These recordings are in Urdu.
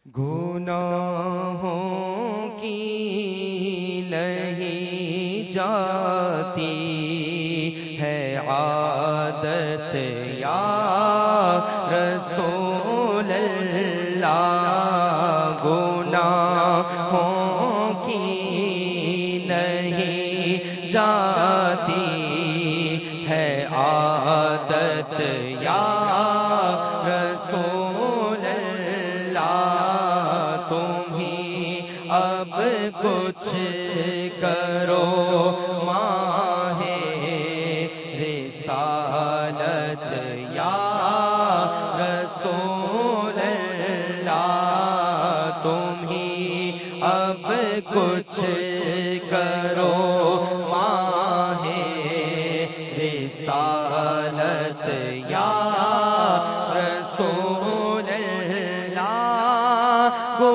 گناہوں کی نہیں جاتی ہے عادت یا رسول اللہ، گناہوں کی نہیں جاتی ہے عادت یا رسول اللہ، تم ہی اب کچھ کرو ماہ رسالت یا رسول اللہ، تم ہی اب کچھ کرو ماہ رسالت یا رسول اللہ،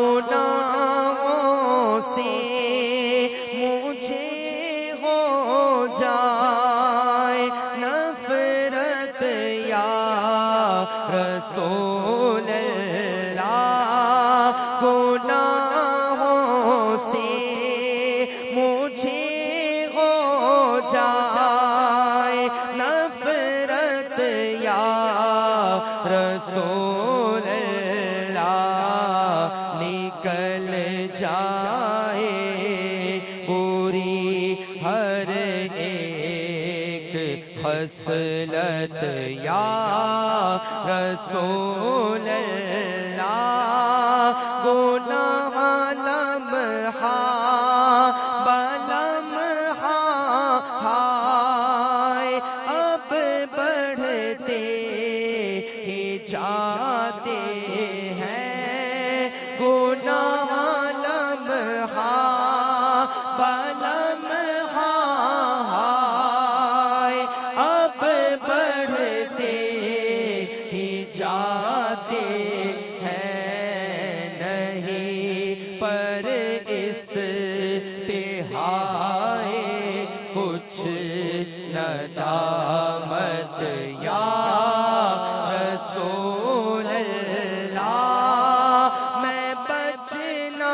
گناہوں سے مجھے ہو جائے نفرت یا رسول اللہ، گناہوں سے مجھے ہو جائے نفرت یا رسول اللہ، نکل جائے پوری ہر ایک خصلت یا رسول اللہ، گناہ لمحہ بلمحہ ہائے اب بڑھتے ہی جاتے ہیں، گناہ لمحہ بلمحہ ہائے اب بڑھتے ہی جاتے ہیں، نہیں پر اس تہائے کچھ ندامت یا رسول اللہ، میں بچنا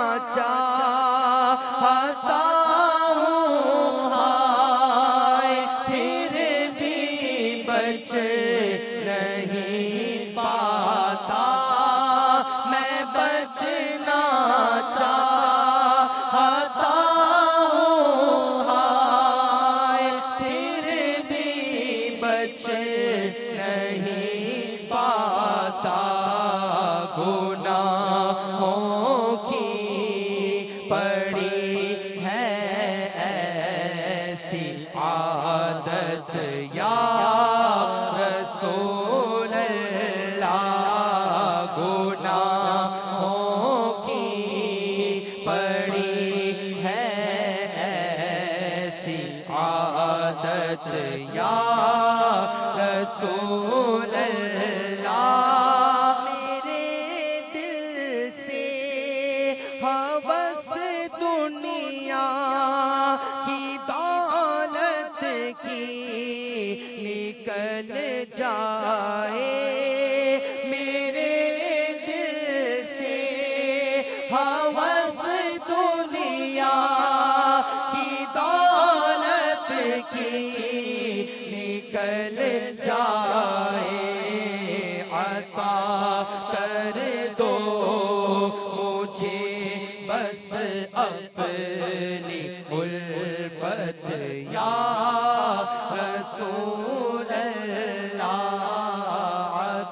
چاہتا ہوں ہائے پھر بھی بچ نہیں پاتا، میں بچنا چاہتا ہوں ہائے پھر بھی بچ نہیں پاتا، گناہوں کی پڑی ہے ایسی عادت یا رسول اللہ، گناہوں کی پڑی ہے ایسی عادت یا رسول اللہ، میرے دل سے ہوس دنیا کی دولت کی نکل جائے، میرے دل سے ہوس دنیا کی دولت کی نکل جائے، عطا کر دو مجھے بس اپنی الفت یا رسول اللہ،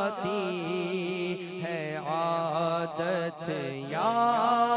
جاتی ہے عادت یا